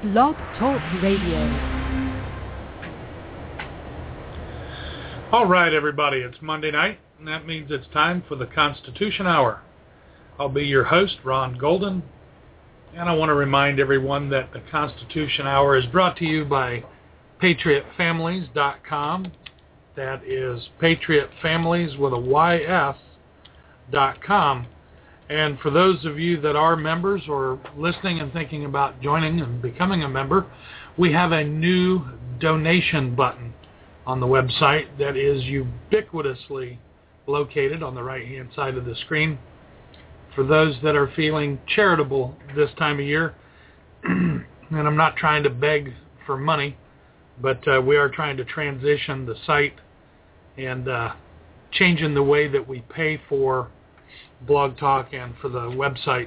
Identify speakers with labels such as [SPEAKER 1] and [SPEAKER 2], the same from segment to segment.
[SPEAKER 1] Blog Talk Radio.
[SPEAKER 2] All right, everybody, it's Monday night, and that means it's time for the Constitution Hour. I'll be your host, Ron Golden, and I want to remind everyone that the Constitution Hour is brought to you by PatriotFamilies.com. That is PatriotFamilies with a Y-S.com. And for those of you that are members or listening and thinking about joining and becoming a member, we have a new donation button on the website that is ubiquitously located on the right-hand side of the screen. For those that are feeling charitable this time of year, and I'm not trying to beg for money, but we are trying to transition the site and changing the way that we pay for Blog Talk and for the website.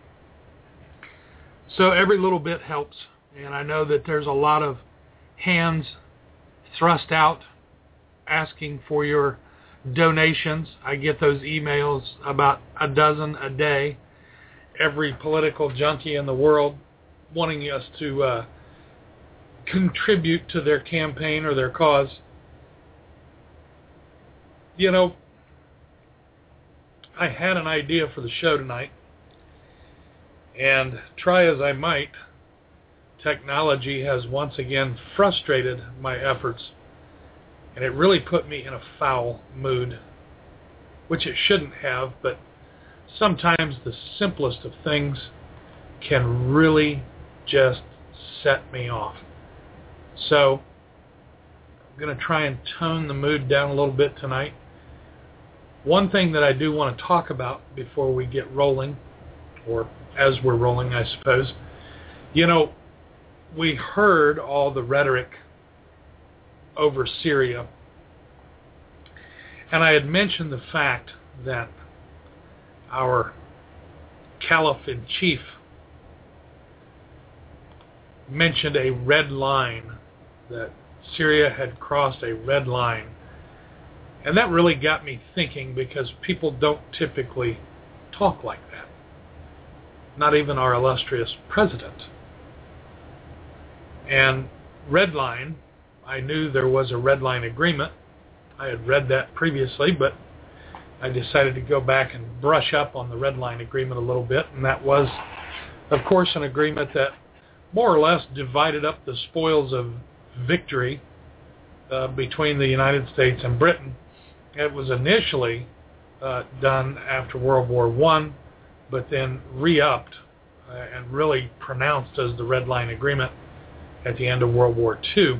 [SPEAKER 2] So every little bit helps, and I know that there's a lot of hands thrust out asking for your donations. I get those emails about a dozen a day. Every political junkie in the world wanting us to contribute to their campaign or their cause. You know, I had an idea for the show tonight, and try as I might, technology has once again frustrated my efforts, and it really put me in a foul mood, which it shouldn't have, but sometimes the simplest of things can really just set me off. So I'm going to try and tone the mood down a little bit tonight. One thing that I do want to talk about before we get rolling, or as we're rolling, I suppose, you know, we heard all the rhetoric over Syria, and I had mentioned the fact that our Caliph-in-Chief mentioned a red line, that Syria had crossed a red line. And that really got me thinking, because people don't typically talk like that. Not even our illustrious president. And red line, I knew there was a red line agreement. I had read that previously, but I decided to go back and brush up on the red line agreement a little bit. And that was, of course, an agreement that more or less divided up the spoils of victory between the United States and Britain. It was initially done after World War I, but then re-upped and really pronounced as the Red Line Agreement at the end of World War II.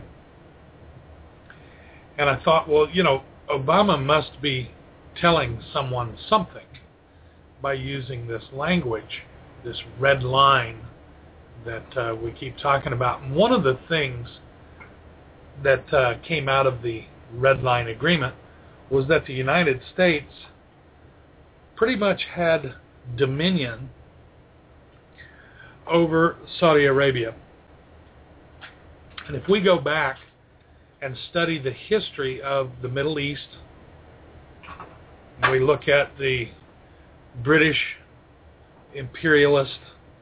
[SPEAKER 2] And I thought, well, you know, Obama must be telling someone something by using this language, this red line that we keep talking about. And one of the things that came out of the Red Line Agreement was that the United States pretty much had dominion over Saudi Arabia. And if we go back and study the history of the Middle East, we look at the British imperialist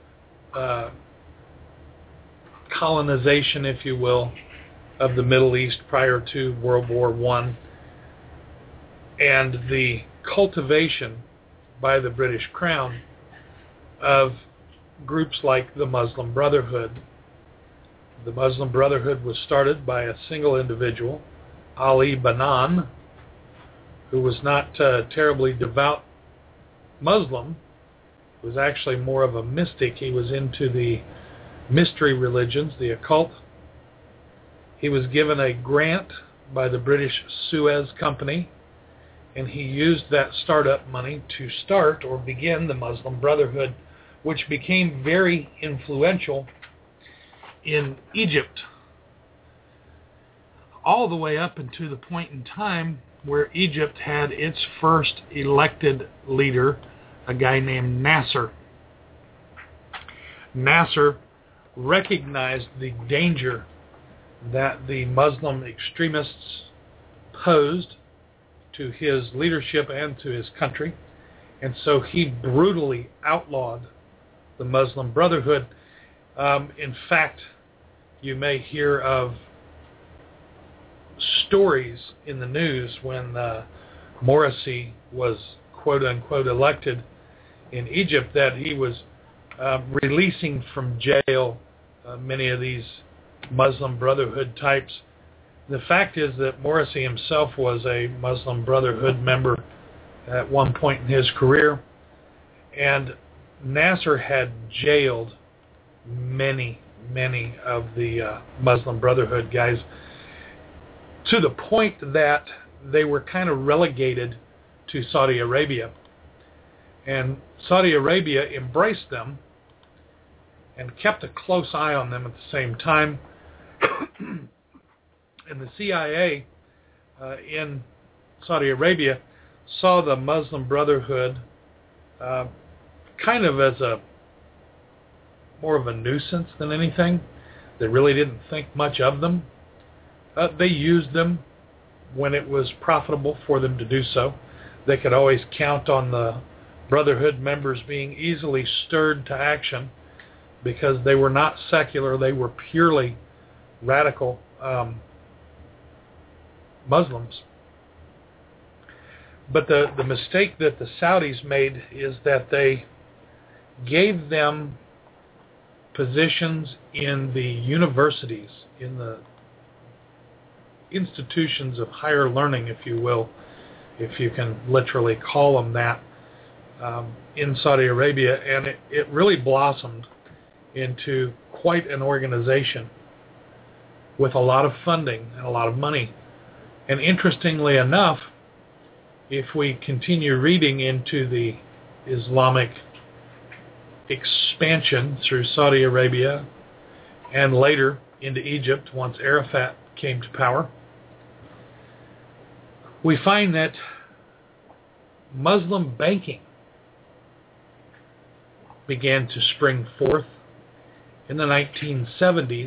[SPEAKER 2] colonization, if you will, of the Middle East prior to World War I, and the cultivation by the British Crown of groups like the Muslim Brotherhood. The Muslim Brotherhood was started by a single individual, Ali Banan, who was not terribly devout Muslim. He was actually more of a mystic. He was into the mystery religions, the occult. He was given a grant by the British Suez Company, and he used that startup money to start or begin the Muslim Brotherhood, which became very influential in Egypt, all the way up into the point in time where Egypt had its first elected leader, a guy named Nasser. Nasser recognized the danger that the Muslim extremists posed to his leadership and to his country, and so he brutally outlawed the Muslim Brotherhood. In fact, you may hear of stories in the news when Morsi was quote-unquote elected in Egypt that he was releasing from jail many of these Muslim Brotherhood types. The fact is that Morsi himself was a Muslim Brotherhood member at one point in his career, and Nasser had jailed many of the Muslim Brotherhood guys to the point that they were kind of relegated to Saudi Arabia. And Saudi Arabia embraced them and kept a close eye on them at the same time. And the CIA in Saudi Arabia saw the Muslim Brotherhood kind of as more of a nuisance than anything. They really didn't think much of them. They used them when it was profitable for them to do so. They could always count on the Brotherhood members being easily stirred to action because they were not secular. They were purely radical Muslims. But the mistake that the Saudis made is that they gave them positions in the universities, in the institutions of higher learning, if you will, if you can literally call them that, in Saudi Arabia, and it really blossomed into quite an organization with a lot of funding and a lot of money. And interestingly enough, if we continue reading into the Islamic expansion through Saudi Arabia and later into Egypt once Arafat came to power, we find that Muslim banking began to spring forth in the 1970s.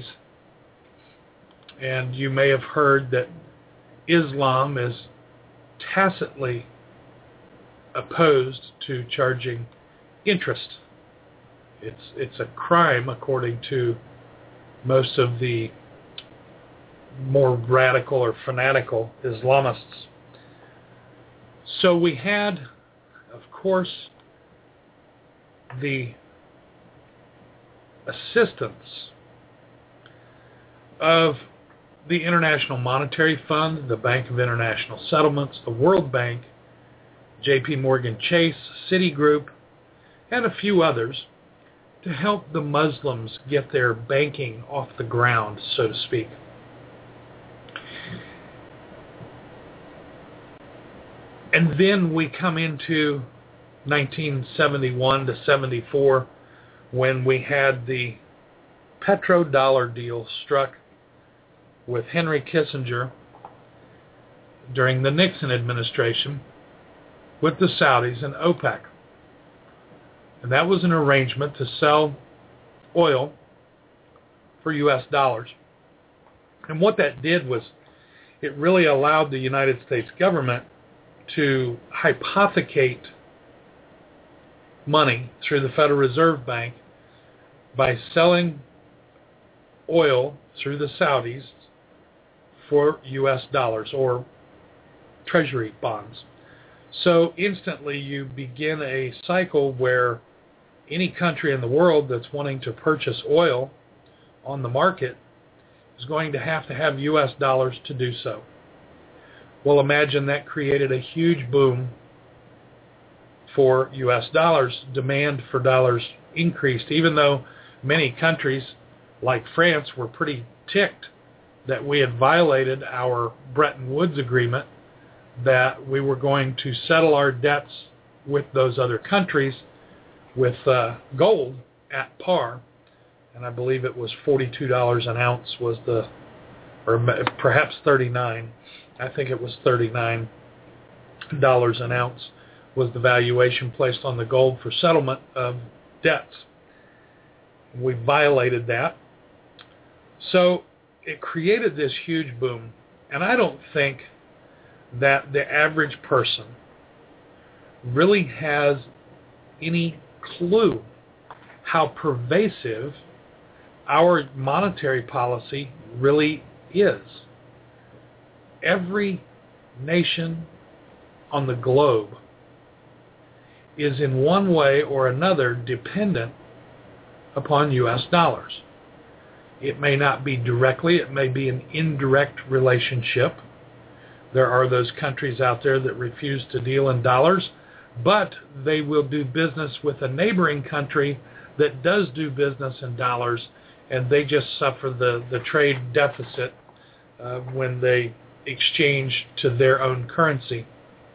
[SPEAKER 2] And you may have heard that Islam is tacitly opposed to charging interest. It's a crime, according to most of the more radical or fanatical Islamists. So we had, of course, the assistance of the International Monetary Fund, the Bank of International Settlements, the World Bank, J.P. Morgan Chase, Citigroup, and a few others to help the Muslims get their banking off the ground, so to speak. And then we come into 1971 to 74 when we had the petrodollar deal struck with Henry Kissinger during the Nixon administration with the Saudis and OPEC. And that was an arrangement to sell oil for U.S. dollars. And what that did was it really allowed the United States government to hypothecate money through the Federal Reserve Bank by selling oil through the Saudis for U.S. dollars or treasury bonds. So instantly you begin a cycle where any country in the world that's wanting to purchase oil on the market is going to have U.S. dollars to do so. Well, imagine that created a huge boom for U.S. dollars. Demand for dollars increased, even though many countries, like France, were pretty ticked that we had violated our Bretton Woods agreement, that we were going to settle our debts with those other countries with gold at par. And I believe it was $42 an ounce was the, or perhaps 39. I think it was $39 an ounce was the valuation placed on the gold for settlement of debts. We violated that. So it created this huge boom. And I don't think that the average person really has any clue how pervasive our monetary policy really is. Every nation on the globe is in one way or another dependent upon U.S. dollars. It may not be directly, it may be an indirect relationship. There are those countries out there that refuse to deal in dollars, but they will do business with a neighboring country that does do business in dollars, and they just suffer the trade deficit when they exchange to their own currency.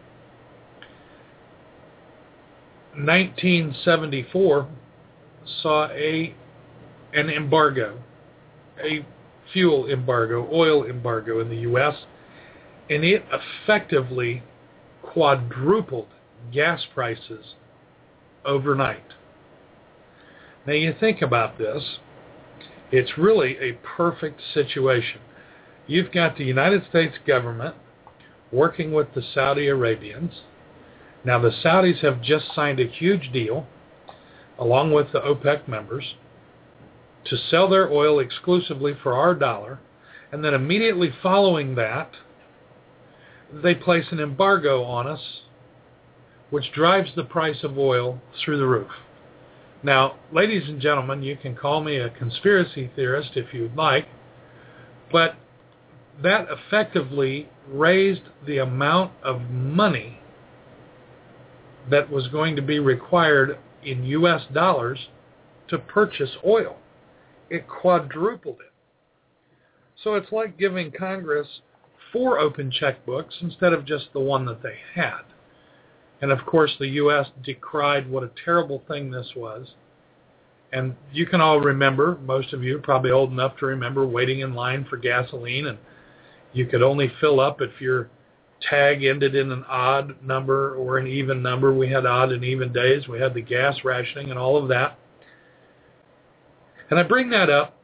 [SPEAKER 2] 1974 saw an embargo, a fuel embargo, oil embargo in the U.S., and it effectively quadrupled gas prices overnight. Now you think about this, it's really a perfect situation. You've got the United States government working with the Saudi Arabians. Now the Saudis have just signed a huge deal, along with the OPEC members, to sell their oil exclusively for our dollar, and then immediately following that, they place an embargo on us, which drives the price of oil through the roof. Now, ladies and gentlemen, you can call me a conspiracy theorist if you'd like, but that effectively raised the amount of money that was going to be required in U.S. dollars to purchase oil. It quadrupled it. So it's like giving Congress 4 open checkbooks instead of just the one that they had. And of course the U.S. decried what a terrible thing this was. And you can all remember, most of you are probably old enough to remember waiting in line for gasoline, and you could only fill up if your tag ended in an odd number or an even number. We had odd and even days. We had the gas rationing and all of that. And I bring that up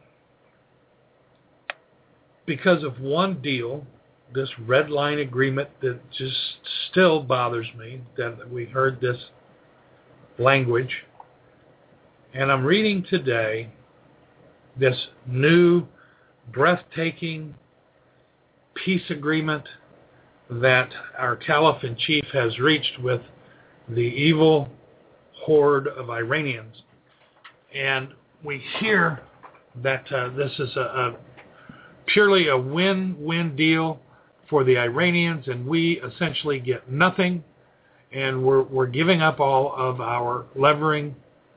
[SPEAKER 2] because of one deal, this red line agreement that just still bothers me, that we heard this language. And I'm reading today this new breathtaking peace agreement that our Caliph-in-Chief has reached with the evil horde of Iranians. And we hear that this is purely a win-win deal for the Iranians, and we essentially get nothing, and we're giving up all of our leverage,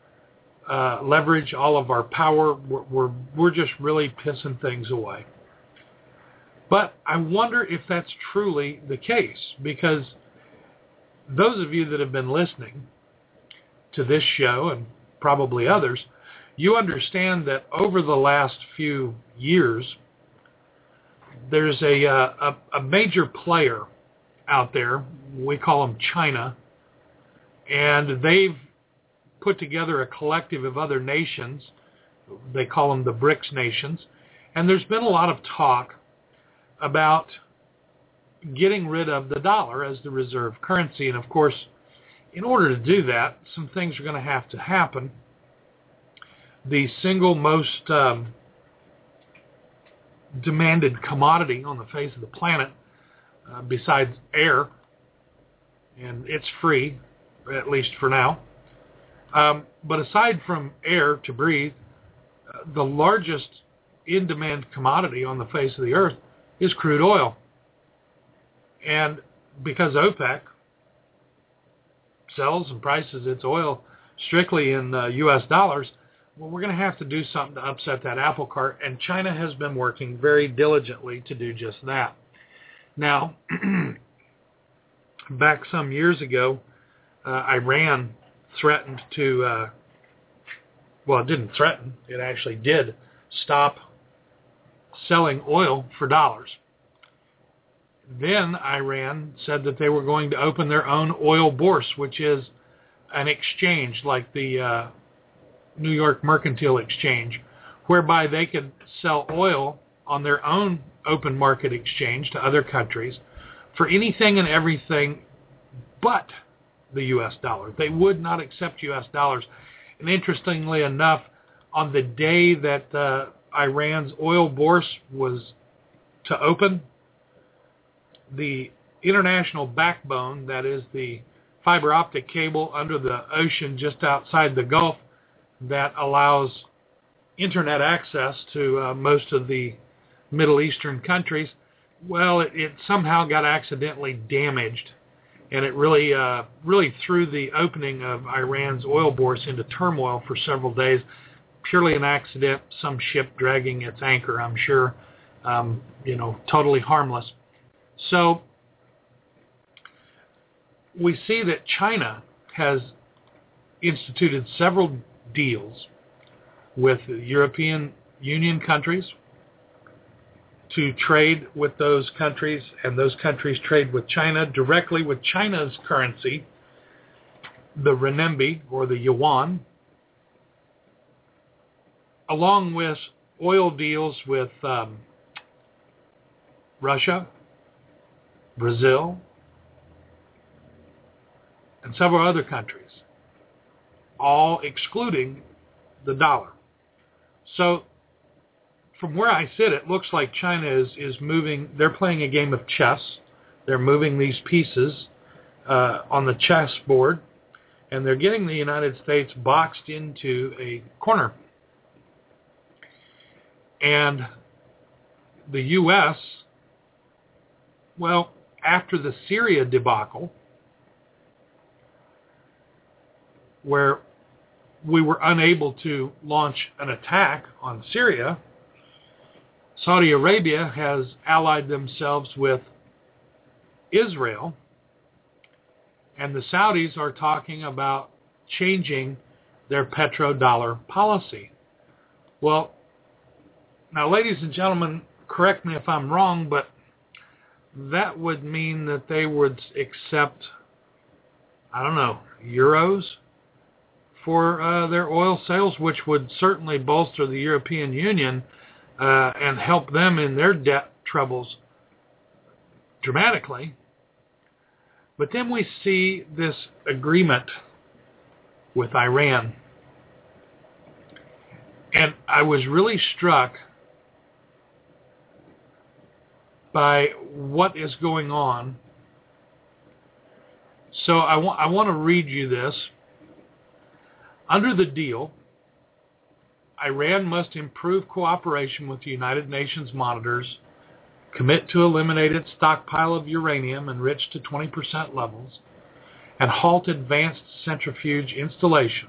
[SPEAKER 2] all of our power. We're just really pissing things away. But I wonder if that's truly the case, because those of you that have been listening to this show, and probably others, you understand that over the last few years, there's a major player out there. We call them China, and they've put together a collective of other nations. They call them the BRICS nations. And there's been a lot of talk about getting rid of the dollar as the reserve currency. And of course, in order to do that, some things are going to have to happen. The single most demanded commodity on the face of the planet, besides air, and it's free, at least for now. But aside from air to breathe, the largest in-demand commodity on the face of the earth is crude oil. And because OPEC sells and prices its oil strictly in U.S. dollars, well, we're going to have to do something to upset that apple cart, and China has been working very diligently to do just that. Now, back some years ago, Iran threatened to, well, it didn't threaten, it actually did stop selling oil for dollars. Then Iran said that they were going to open their own oil bourse, which is an exchange like the New York Mercantile Exchange, whereby they could sell oil on their own open market exchange to other countries for anything and everything but the U.S. dollar. They would not accept U.S. dollars. And interestingly enough, on the day that Iran's oil bourse was to open, the international backbone, that is the fiber optic cable under the ocean just outside the Gulf that allows internet access to most of the Middle Eastern countries, well, it somehow got accidentally damaged, and it really threw the opening of Iran's oil bourse into turmoil for several days. Purely an accident, some ship dragging its anchor, I'm sure, totally harmless. So we see that China has instituted several deals with European Union countries to trade with those countries, and those countries trade with China directly with China's currency, the renminbi or the yuan, along with oil deals with Russia, Brazil, and several other countries, all excluding the dollar. So from where I sit, it looks like China is moving. They're playing a game of chess. They're moving these pieces on the chessboard, and they're getting the United States boxed into a corner. And the U.S., well, after the Syria debacle, where we were unable to launch an attack on Syria, Saudi Arabia has allied themselves with Israel, and the Saudis are talking about changing their petrodollar policy. Well, now, ladies and gentlemen, correct me if I'm wrong, but that would mean that they would accept, euros for their oil sales, which would certainly bolster the European Union and help them in their debt troubles dramatically. But then we see this agreement with Iran. And I was really struck by what is going on. So I want to read you this. Under the deal, Iran must improve cooperation with the United Nations monitors, commit to eliminate its stockpile of uranium enriched to 20% levels, and halt advanced centrifuge installation.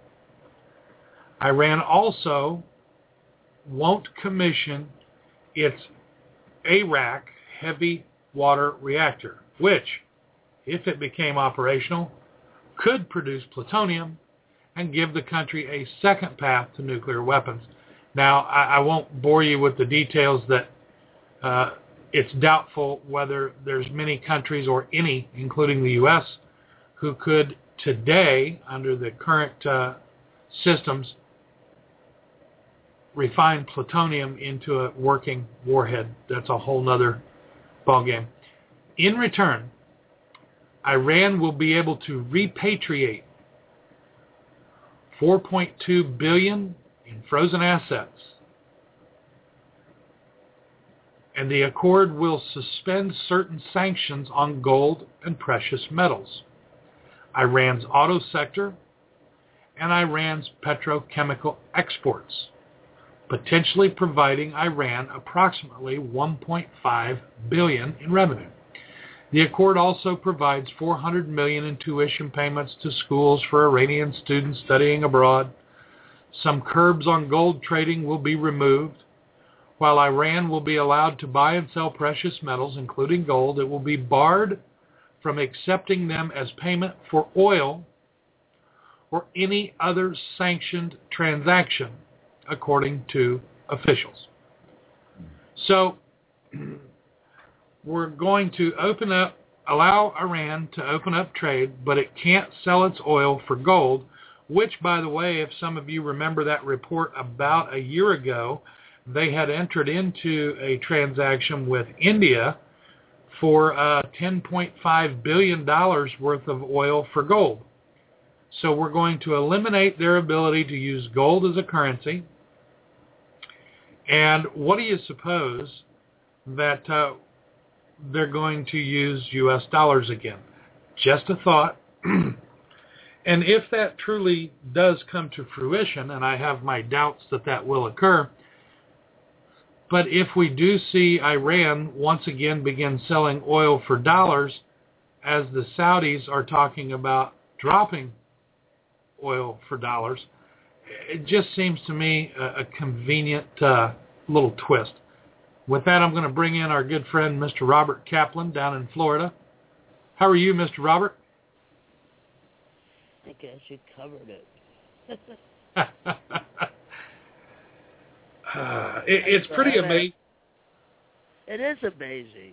[SPEAKER 2] Iran also won't commission its Arak heavy water reactor, which, if it became operational, could produce plutonium and give the country a second path to nuclear weapons. Now, I won't bore you with the details that it's doubtful whether there's many countries or any, including the U.S., who could today, under the current systems, refine plutonium into a working warhead. That's a whole nother ballgame. In return, Iran will be able to repatriate $4.2 billion in frozen assets. And the accord will suspend certain sanctions on gold and precious metals, Iran's auto sector, and Iran's petrochemical exports, potentially providing Iran approximately $1.5 billion in revenue. The accord also provides $400 million in tuition payments to schools for Iranian students studying abroad. Some curbs on gold trading will be removed. While Iran will be allowed to buy and sell precious metals, including gold, it will be barred from accepting them as payment for oil or any other sanctioned transaction, according to officials. So we're going to allow Iran to open up trade, but it can't sell its oil for gold, which, by the way, if some of you remember that report about a year ago, they had entered into a transaction with India for $10.5 billion worth of oil for gold. So we're going to eliminate their ability to use gold as a currency. And what do you suppose that they're going to use U.S. dollars again? Just a thought. And if that truly does come to fruition, and I have my doubts that that will occur, but if we do see Iran once again begin selling oil for dollars, as the Saudis are talking about dropping oil for dollars, it just seems to me a convenient little twist. With that, I'm going to bring in our good friend, Mr. Robert Kaplan, down in Florida. How are you, Mr. Robert?
[SPEAKER 3] I guess you covered it.
[SPEAKER 2] It's pretty amazing.
[SPEAKER 3] It is amazing.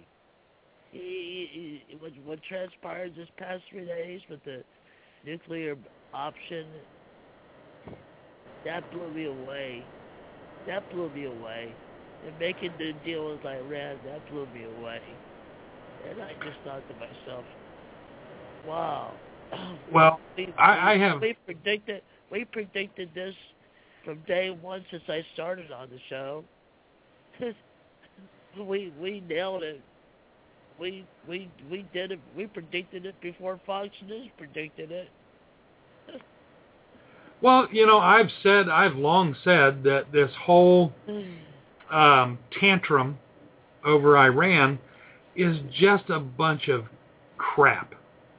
[SPEAKER 3] What transpired this past 3 days with the nuclear option, that blew me away. And making the deal with Iran, that blew me away. And I just thought to myself, wow.
[SPEAKER 2] Well,
[SPEAKER 3] We predicted this from day one since I started on the show. we nailed it. We did it. We predicted it before Fox News predicted it.
[SPEAKER 2] Well, I've long said that this whole tantrum over Iran is just a bunch of crap.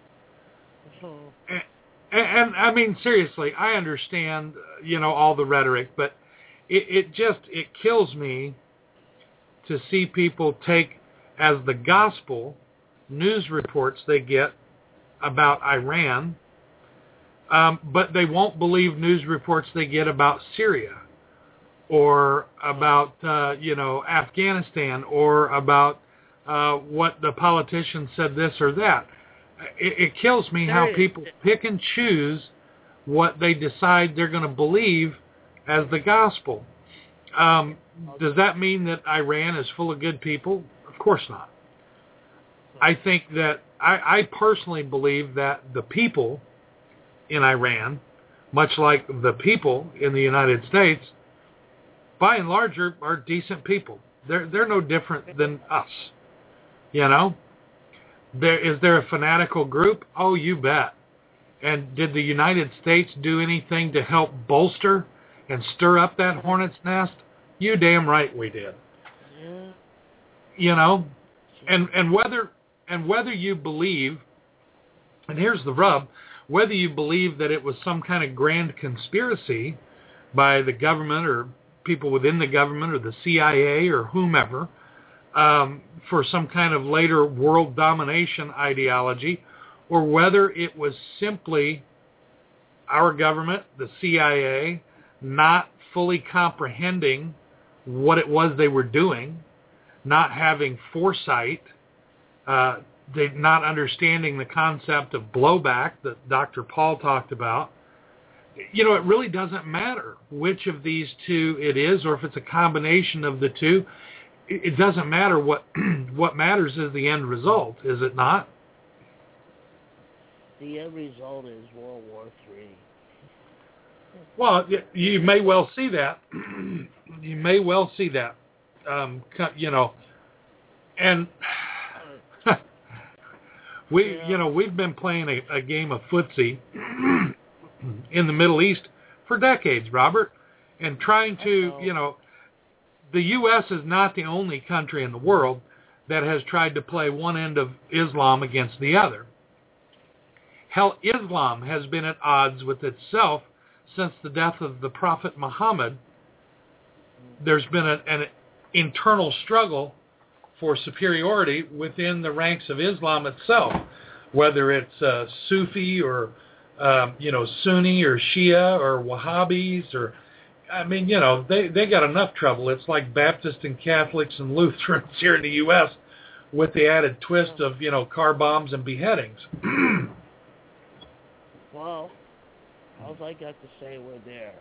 [SPEAKER 2] And I mean, seriously, I understand, all the rhetoric, but it kills me to see people take as the gospel news reports they get about Iran, but they won't believe news reports they get about Syria or about, Afghanistan or about what the politician said this or that. It kills me how people pick and choose what they decide they're going to believe as the gospel. Does that mean that Iran is full of good people? Of course not. I think that I personally believe that the people in Iran, much like the people in the United States, by and large are decent people. They're no different than us, Is there a fanatical group? Oh, you bet. And did the United States do anything to help bolster and stir up that hornet's nest? You damn right we did. And whether you believe, and here's the rub, whether you believe that it was some kind of grand conspiracy by the government or people within the government or the CIA or whomever, for some kind of later world domination ideology, or whether it was simply our government, the CIA, not fully comprehending what it was they were doing, not having foresight, they not understanding the concept of blowback that Dr. Paul talked about. It really doesn't matter which of these two it is, or if it's a combination of the two. It doesn't matter. What matters is the end result, is it not?
[SPEAKER 3] The end result is World War III.
[SPEAKER 2] Well, you may well see that. You may well see that. And we've been playing a game of footsie in the Middle East for decades, Robert, and trying to, the U.S. is not the only country in the world that has tried to play one end of Islam against the other. Hell, Islam has been at odds with itself since the death of the Prophet Muhammad. There's been an internal struggle for superiority within the ranks of Islam itself, whether it's Sufi or, Sunni or Shia or Wahhabis or, they got enough trouble. It's like Baptists and Catholics and Lutherans here in the U.S. with the added twist of, car bombs and beheadings.
[SPEAKER 3] Well, all I got to say, we're there.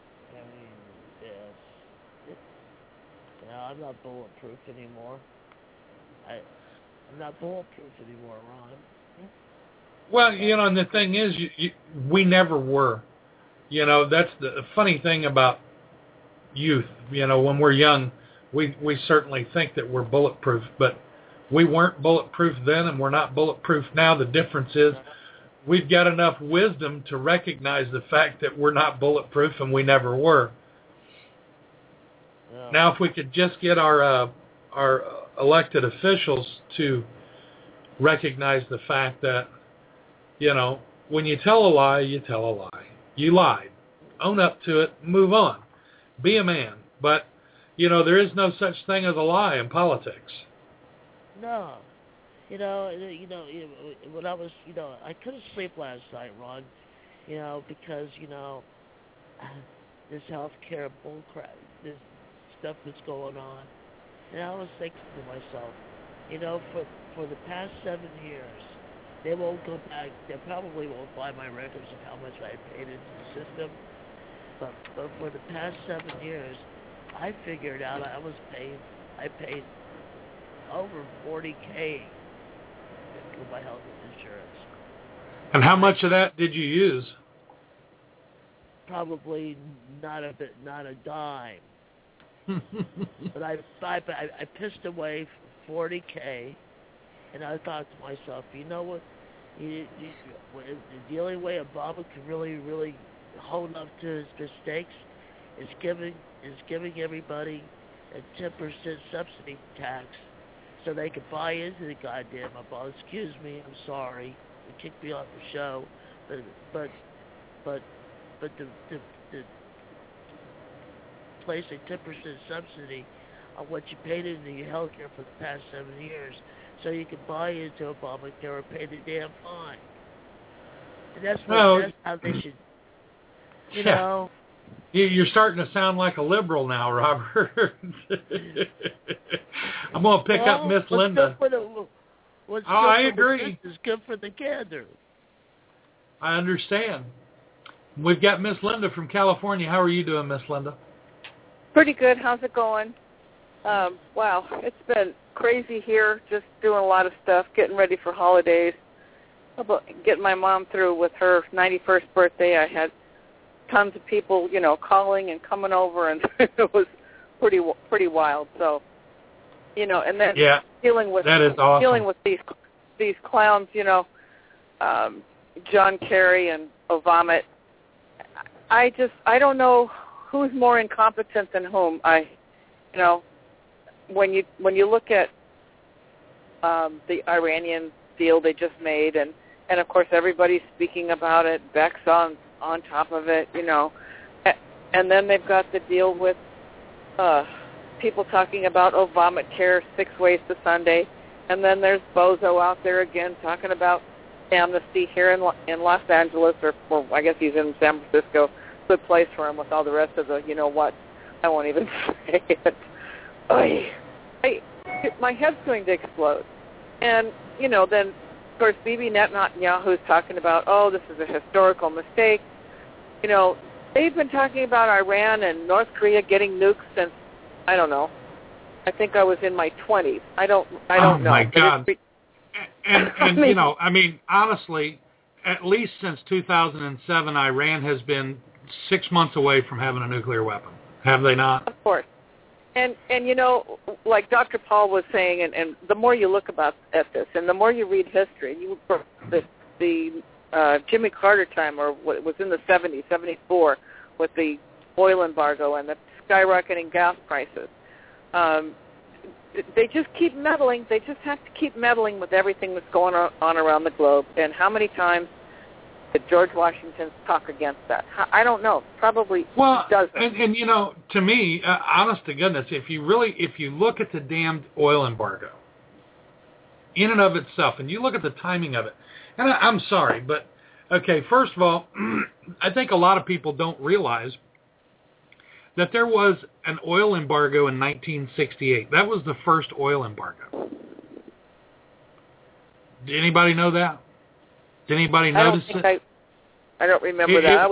[SPEAKER 3] Yes. I'm not bulletproof anymore. I'm not bulletproof anymore, Ron.
[SPEAKER 2] Well, and the thing is, we never were. That's the funny thing about youth. When we're young, we certainly think that we're bulletproof, but we weren't bulletproof then, and we're not bulletproof now. The difference is we've got enough wisdom to recognize the fact that we're not bulletproof, and we never were.
[SPEAKER 3] Yeah.
[SPEAKER 2] Now, if we could just get our elected officials to recognize the fact that, when you tell a lie, you tell a lie. You lied. Own up to it. Move on. Be a man. But, there is no such thing as a lie in politics.
[SPEAKER 3] No. When I was, I couldn't sleep last night, Ron, because, this healthcare bullcrap, this stuff that's going on. And I was thinking to myself, for the past 7 years, they won't go back. They probably won't find my records of how much I paid into the system. But for the past 7 years, I figured out I paid over $40K for my health insurance.
[SPEAKER 2] And how much of that did you use?
[SPEAKER 3] Probably not a dime. But I pissed away $40K, and I thought to myself, you know what? The only way Obama can really hold up to his mistakes is giving everybody a 10% subsidy tax, so they can buy into the goddamn Obama. Excuse me, I'm sorry, they kicked me off the show, but the place a 10% subsidy on what you paid into your health care for the past 7 years, so you can buy into Obamacare or pay the damn fine. And that's how they should, you know.
[SPEAKER 2] You're starting to sound like a liberal now, Robert. I'm going to pick up Miss Linda. I agree.
[SPEAKER 3] It's good for the gander.
[SPEAKER 2] I understand. We've got Miss Linda from California. How are you doing, Miss Linda?
[SPEAKER 4] Pretty good. How's it going? Wow, it's been crazy here, just doing a lot of stuff, getting ready for holidays. About getting my mom through with her 91st birthday. I had tons of people, calling and coming over, and it was pretty wild. So, and then dealing with
[SPEAKER 2] that is awesome.
[SPEAKER 4] Dealing with these clowns, John Kerry and Obama. I don't know who's more incompetent than whom. When you look at the Iranian deal they just made, and of course everybody's speaking about it. Beck's on top of it, and then they've got the deal with people talking about Obamacare 6 ways to Sunday, and then there's Bozo out there again talking about amnesty here in Los Angeles, or I guess he's in San Francisco. Good place for him with all the rest of the, I won't even say it. My head's going to explode. And, then, of course, Bibi Netanyahu's talking about, this is a historical mistake. They've been talking about Iran and North Korea getting nukes since, I don't know. I think I was in my 20s. I don't know. Oh,
[SPEAKER 2] my God. And honestly, at least since 2007, Iran has been 6 months away from having a nuclear weapon. Have they not?
[SPEAKER 4] Of course. And like Dr. Paul was saying, and the more you look at this, and the more you read history, the Jimmy Carter time, or what was in the 70s, 74, with the oil embargo and the skyrocketing gas prices, they just keep meddling. They just have to keep meddling with everything that's going on around the globe. And how many times did George Washington talk against that? I don't know. Probably dozens.
[SPEAKER 2] And to me, honest to goodness, if you look at the damned oil embargo in and of itself, and you look at the timing of it, and I'm sorry, but okay, first of all, I think a lot of people don't realize that there was an oil embargo in 1968. That was the first oil embargo. Did anybody know that? Did anybody notice it?
[SPEAKER 4] I don't remember that.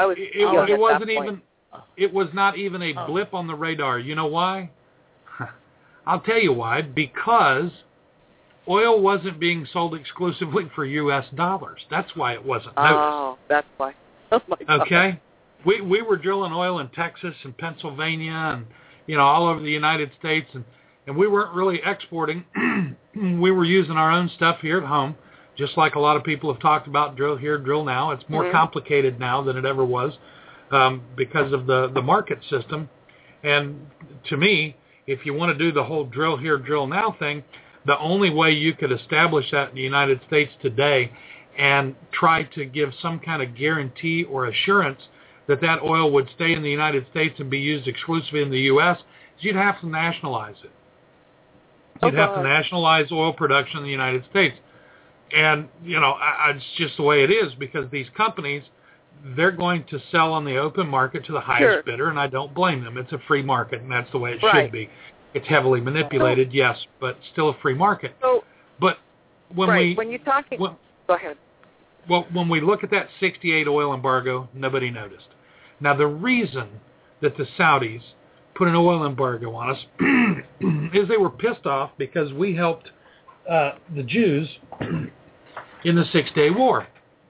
[SPEAKER 2] It was not even a blip on the radar. You know why? I'll tell you why. Because oil wasn't being sold exclusively for U.S. dollars. That's why it wasn't noticed.
[SPEAKER 4] Oh, that's why. Oh, my God.
[SPEAKER 2] Okay? We were drilling oil in Texas and Pennsylvania and, all over the United States, and we weren't really exporting. We were using our own stuff here at home, just like a lot of people have talked about drill here, drill now. It's more complicated now than it ever was because of the market system. And to me, if you want to do the whole drill here, drill now thing, the only way you could establish that in the United States today and try to give some kind of guarantee or assurance that oil would stay in the United States and be used exclusively in the U.S., is you'd have to nationalize it. You'd have to nationalize oil production in the United States. And, it's just the way it is because these companies, they're going to sell on the open market to the highest bidder, and I don't blame them. It's a free market, and that's the way it should be. It's heavily manipulated, yes, but still a free market.
[SPEAKER 4] So,
[SPEAKER 2] but when
[SPEAKER 4] when you're talking, go ahead.
[SPEAKER 2] Well, when we look at that 68 oil embargo, nobody noticed. Now, the reason that the Saudis put an oil embargo on us is they were pissed off because we helped the Jews in the 6-Day War.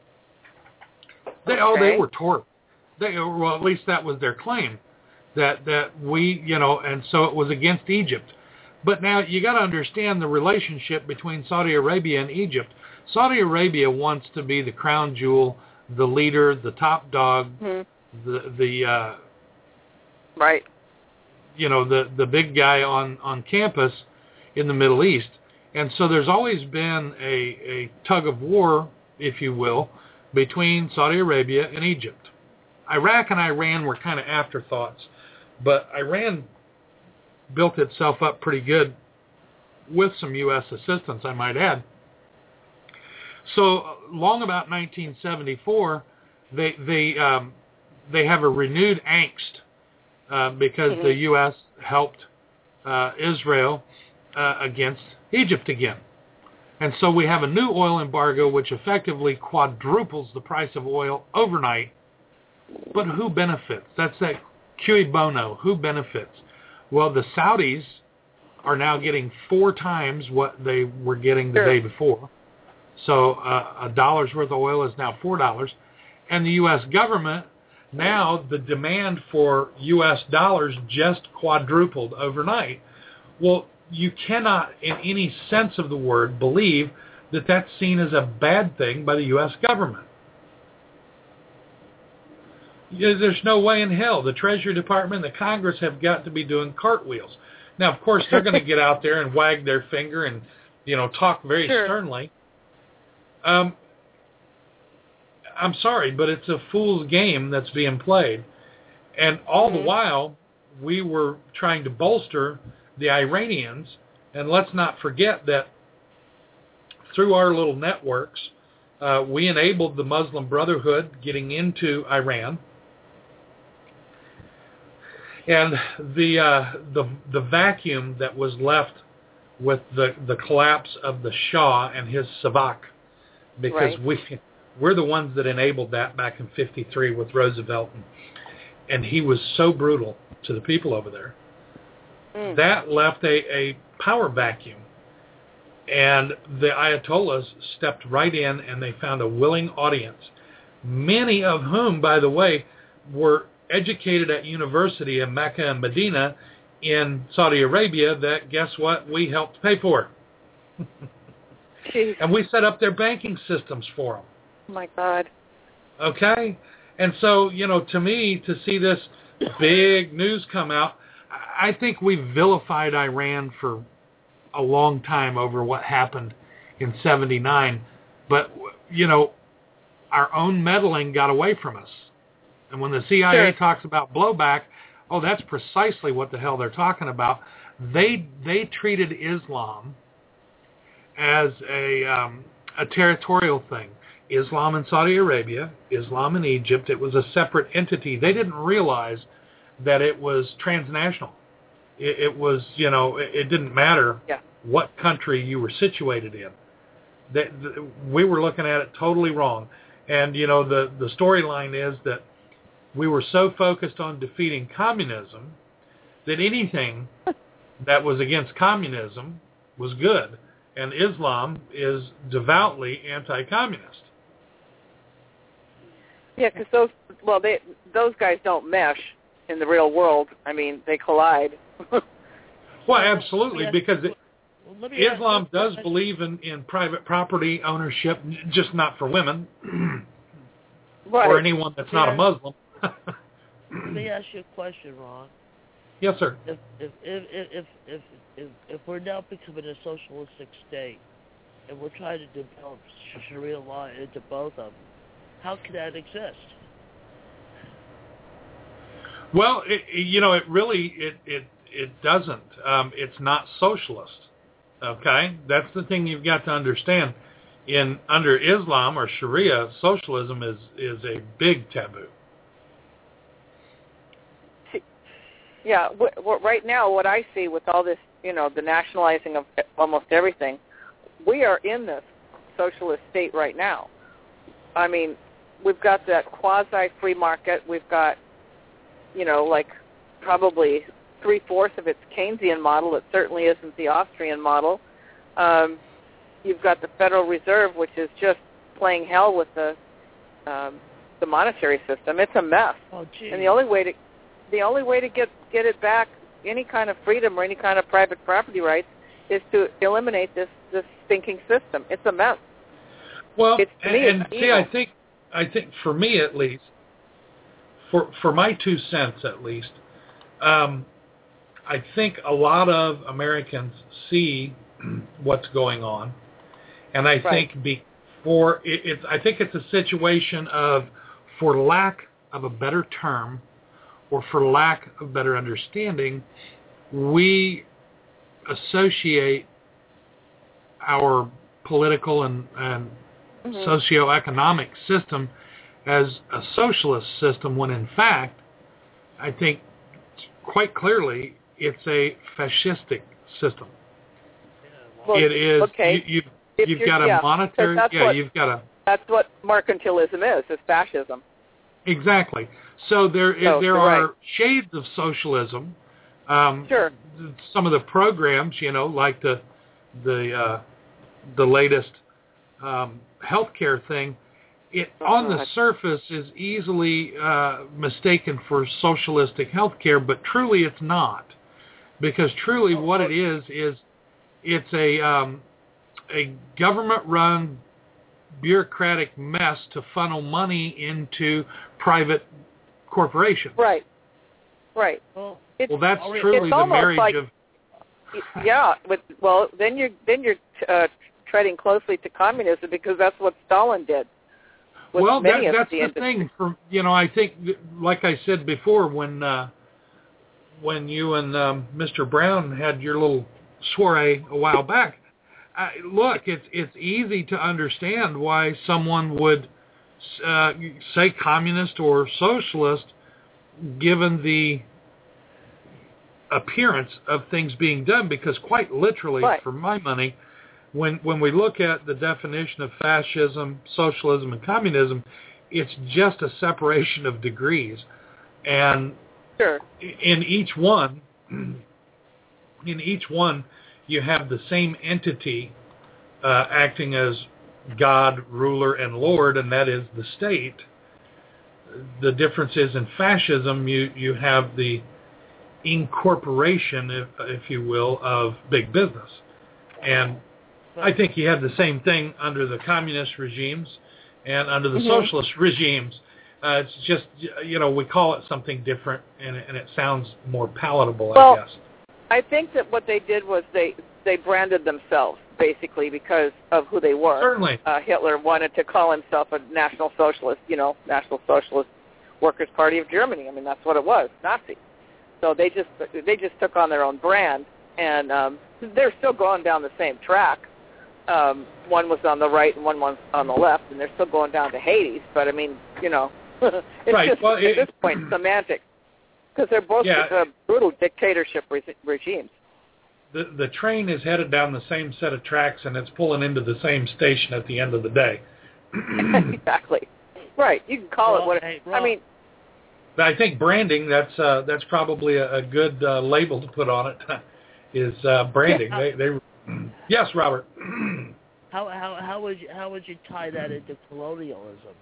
[SPEAKER 2] They were torn. Well, at least that was their claim, that we, and so it was against Egypt. But now you got to understand the relationship between Saudi Arabia and Egypt. Saudi Arabia wants to be the crown jewel, the leader, the top dog, the big guy on campus in the Middle East. And so there's always been a tug of war, if you will, between Saudi Arabia and Egypt. Iraq and Iran were kind of afterthoughts, but Iran built itself up pretty good with some U.S. assistance, I might add. So long about 1974, they have a renewed angst because the U.S. helped Israel against Egypt again. And so we have a new oil embargo which effectively quadruples the price of oil overnight. But who benefits? That's that cui bono. Who benefits? Well, the Saudis are now getting 4 times what they were getting the day before. So a dollar's worth of oil is now $4. And the U.S. government, now the demand for U.S. dollars just quadrupled overnight. Well, you cannot, in any sense of the word, believe that that's seen as a bad thing by the U.S. government. There's no way in hell. The Treasury Department and the Congress have got to be doing cartwheels. Now, of course, they're going to get out there and wag their finger and, talk very sternly. I'm sorry, but it's a fool's game that's being played. And all the while, we were trying to bolster the Iranians. And let's not forget that through our little networks, we enabled the Muslim Brotherhood getting into Iran. And the vacuum that was left with the collapse of the Shah and his Savak, because we're the ones that enabled that back in '53 with Roosevelt, and he was so brutal to the people over there. That left a power vacuum, and the Ayatollahs stepped right in, and they found a willing audience, many of whom, by the way, were educated at university in Mecca and Medina in Saudi Arabia that, guess what, we helped pay for. And we set up their banking systems for them.
[SPEAKER 4] Oh, my God.
[SPEAKER 2] Okay? And so, to me, to see this big news come out, I think we vilified Iran for a long time over what happened in '79. But, our own meddling got away from us. And when the CIA talks about blowback, that's precisely what the hell they're talking about. They treated Islam as a territorial thing. Islam in Saudi Arabia, Islam in Egypt, it was a separate entity. They didn't realize that it was transnational. It was, it didn't matter what country you were situated in. We were looking at it totally wrong. And, the storyline is that we were so focused on defeating communism that anything that was against communism was good. and Islam is devoutly anti-communist.
[SPEAKER 4] Yeah, because those guys don't mesh in the real world. I mean, they collide.
[SPEAKER 2] Well, absolutely, because Islam does
[SPEAKER 3] ask,
[SPEAKER 2] believe in private property ownership, just not for women
[SPEAKER 4] Right.
[SPEAKER 2] or anyone that's not a Muslim.
[SPEAKER 3] Let me ask you a question, Ron.
[SPEAKER 2] Yes, sir.
[SPEAKER 3] If we're now becoming a socialistic state, and we're trying to develop Sharia law into both of them, how can that exist?
[SPEAKER 2] Well, it really doesn't. It's not socialist. Okay, that's the thing you've got to understand. Under Islam or Sharia, socialism is a big taboo.
[SPEAKER 4] Yeah, right now, what I see with all this, the nationalizing of almost everything, we are in this socialist state right now. I mean, we've got that quasi-free market. We've got, like probably 3/4 of its Keynesian model. It certainly isn't the Austrian model. You've got the Federal Reserve, which is just playing hell with the monetary system. It's a mess.
[SPEAKER 3] Oh, geez.
[SPEAKER 4] And the only way to get it back, any kind of freedom or any kind of private property rights, is to eliminate this stinking system. It's a mess.
[SPEAKER 2] Well,
[SPEAKER 4] see,
[SPEAKER 2] I think for me at least, for my 2 cents at least, I think a lot of Americans see what's going on, and I think I think it's a situation of, for lack of a better term, or for lack of better understanding, we associate our political and socioeconomic system as a socialist system, when in fact, I think quite clearly it's a fascistic system.
[SPEAKER 4] Well,
[SPEAKER 2] it is.
[SPEAKER 4] Okay.
[SPEAKER 2] You've got a monetary.
[SPEAKER 4] That's what mercantilism is fascism.
[SPEAKER 2] Exactly. So there are shades of socialism.
[SPEAKER 4] Sure.
[SPEAKER 2] Some of the programs, like the latest healthcare thing, on the surface is easily mistaken for socialistic healthcare, but truly it's not, because truly what it is it's a government-run bureaucratic mess to funnel money into private corporations.
[SPEAKER 4] Right.
[SPEAKER 2] Well, that's truly the marriage of.
[SPEAKER 4] Yeah, then you're treading closely to communism, because that's what Stalin did.
[SPEAKER 2] Well, that's the thing. I think, like I said before, when you and Mr. Brown had your little soiree a while back, look, it's easy to understand why someone would say communist or socialist, given the appearance of things being done, because quite literally, for my money, when we look at the definition of fascism, socialism, and communism, it's just a separation of degrees. And in each one, you have the same entity acting as God, ruler, and Lord, and that is the state. The difference is, in fascism, you have the incorporation, if you will, of big business. And I think you have the same thing under the communist regimes and under the socialist regimes. It's just, we call it something different, and it sounds more palatable, I guess.
[SPEAKER 4] I think that what they did was they branded themselves, basically, because of who they were.
[SPEAKER 2] Certainly.
[SPEAKER 4] Hitler wanted to call himself a National Socialist, National Socialist Workers' Party of Germany. I mean, that's what it was, Nazi. So they just took on their own brand, and they're still going down the same track. One was on the right and one was on the left, and they're still going down to Hades. But I mean, it's just at this point semantics, because they're both brutal dictatorship regimes.
[SPEAKER 2] The train is headed down the same set of tracks, and it's pulling into the same station at the end of the day.
[SPEAKER 4] Exactly. Right. You can call it what. I mean.
[SPEAKER 2] I think branding, that's probably a good label to put on it, is branding. Yes, Robert.
[SPEAKER 3] How would you tie that into colonialism?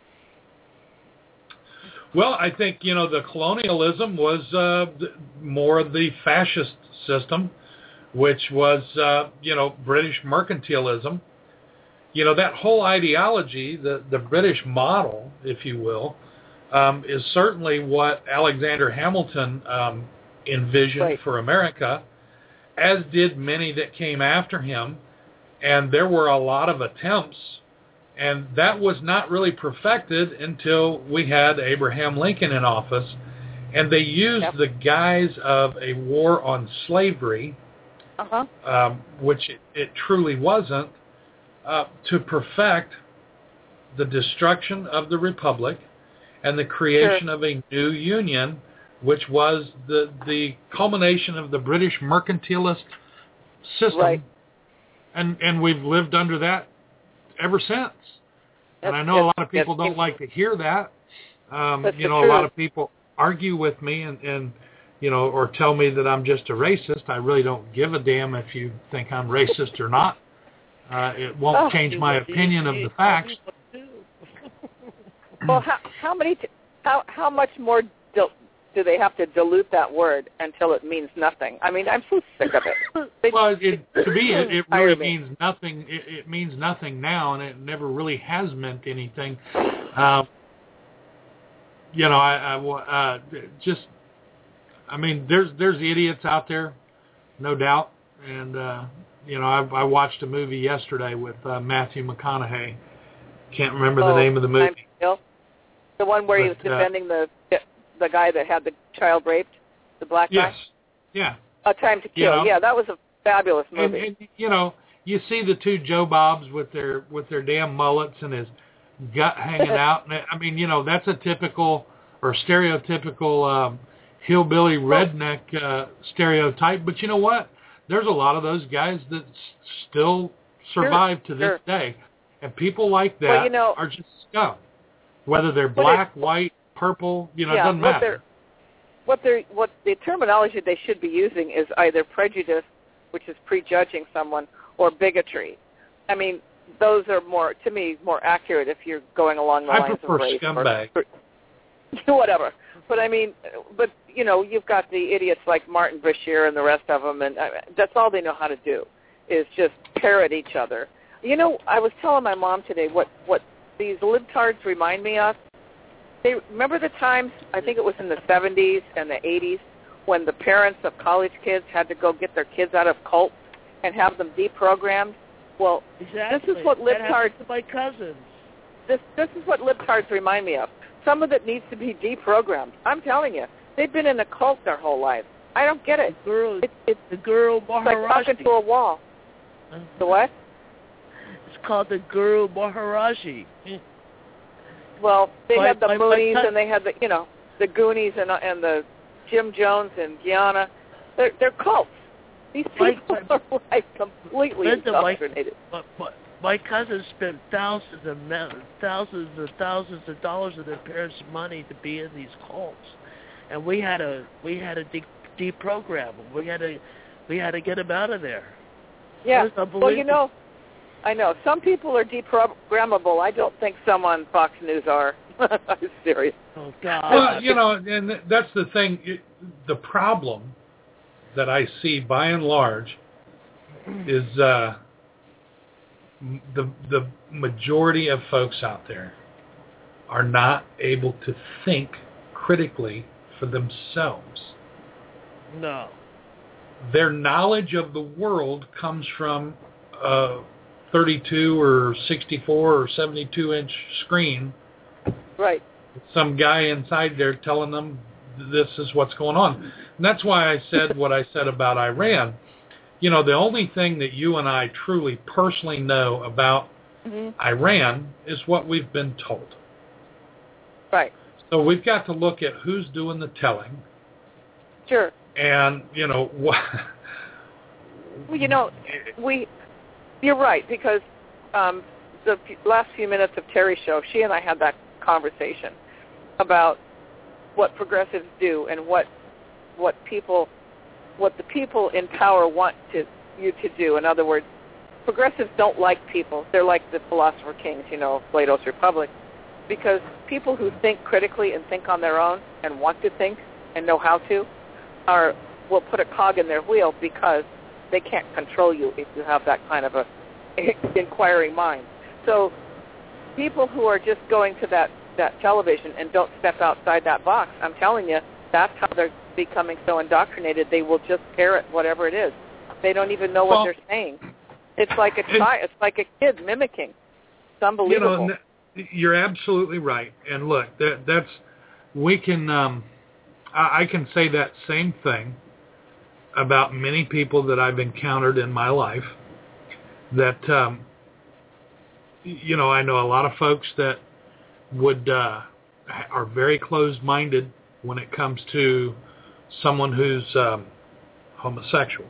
[SPEAKER 2] Well, I think, the colonialism was more of the fascist system, which was, British mercantilism. That whole ideology, the British model, if you will, is certainly what Alexander Hamilton envisioned for America, as did many that came after him. And there were a lot of attempts, and that was not really perfected until we had Abraham Lincoln in office. And they used the guise of a war on slavery, which it truly wasn't, to perfect the destruction of the Republic and the creation of a new union, which was the culmination of the British mercantilist system.
[SPEAKER 4] Right.
[SPEAKER 2] And we've lived under that ever since. And I know a lot of people don't like to hear that. A lot of people argue with me and or tell me that I'm just a racist. I really don't give a damn if you think I'm racist or not. It won't change my opinion of the facts.
[SPEAKER 4] Well, how much more do they have to dilute that word until it means nothing? I mean, I'm so sick of it.
[SPEAKER 2] Well, to me, it really means nothing. It means nothing now, and it never really has meant anything. There's idiots out there, no doubt. And, I watched a movie yesterday with Matthew McConaughey. Can't remember the name of the movie.
[SPEAKER 4] The one where he was defending the guy that had the child raped, the black guy?
[SPEAKER 2] Yes. Yeah.
[SPEAKER 4] A Time to Kill. Yeah, that was a fabulous movie.
[SPEAKER 2] And you see the two Joe Bobs with their damn mullets and his gut hanging out. I mean, that's a typical or stereotypical hillbilly redneck stereotype. But you know what? There's a lot of those guys that still survive to this day. And people like that are just scum. Whether they're black, white, purple, it doesn't matter.
[SPEAKER 4] What the terminology they should be using is either prejudice, which is prejudging someone, or bigotry. I mean, those are more accurate if you're going along the lines of race.
[SPEAKER 2] I prefer scumbag.
[SPEAKER 4] Whatever. But I mean, you've got the idiots like Martin Bashir and the rest of them, and that's all they know how to do is just parrot each other. I was telling my mom today what these libtards remind me of. They remember the times, I think it was in the 70s and the 80s, when the parents of college kids had to go get their kids out of cults and have them deprogrammed. Well,
[SPEAKER 3] exactly.
[SPEAKER 4] This is what libtards.
[SPEAKER 3] That happened to my cousins.
[SPEAKER 4] This is what libtards remind me of. Some of it needs to be deprogrammed. I'm telling you, they've been in a cult their whole life. I don't get it.
[SPEAKER 3] The Guru Maharaji.
[SPEAKER 4] It's like talking to a wall. The what?
[SPEAKER 3] It's called the Guru Maharaji.
[SPEAKER 4] Well, they had the Moonies and they had the Goonies and the Jim Jones and Guyana. They're cults. These people are like completely indoctrinated.
[SPEAKER 3] My cousins spent thousands of dollars of their parents' money to be in these cults, and we had to deprogram them. We had to get them out of there.
[SPEAKER 4] Yeah. Well, I know. Some people are deprogrammable. I don't think some on Fox News are. I'm serious.
[SPEAKER 3] Oh, God.
[SPEAKER 2] Well, and that's the thing. The problem that I see by and large is the majority of folks out there are not able to think critically for themselves.
[SPEAKER 3] No.
[SPEAKER 2] Their knowledge of the world comes from 32 or 64 or 72-inch screen.
[SPEAKER 4] Right.
[SPEAKER 2] Some guy inside there telling them this is what's going on. And that's why I said what I said about Iran. The only thing that you and I truly personally know about Iran is what we've been told.
[SPEAKER 4] Right.
[SPEAKER 2] So we've got to look at who's doing the telling.
[SPEAKER 4] Sure.
[SPEAKER 2] And, what...
[SPEAKER 4] Well, you're right, because the last few minutes of Terry's show, she and I had that conversation about what progressives do and what the people in power want you to do. In other words, progressives don't like people. They're like the philosopher kings, Plato's Republic, because people who think critically and think on their own and want to think and know how to will put a cog in their wheel because they can't control you if you have that kind of a inquiring mind. So people who are just going to that television and don't step outside that box, I'm telling you, that's how they're becoming so indoctrinated. They will just parrot whatever it is. They don't even know what they're saying. It's like a kid mimicking. It's unbelievable.
[SPEAKER 2] You're absolutely right. And look, we can. I can say that same thing about many people that I've encountered in my life. That I know a lot of folks that are very closed-minded when it comes to someone who's homosexual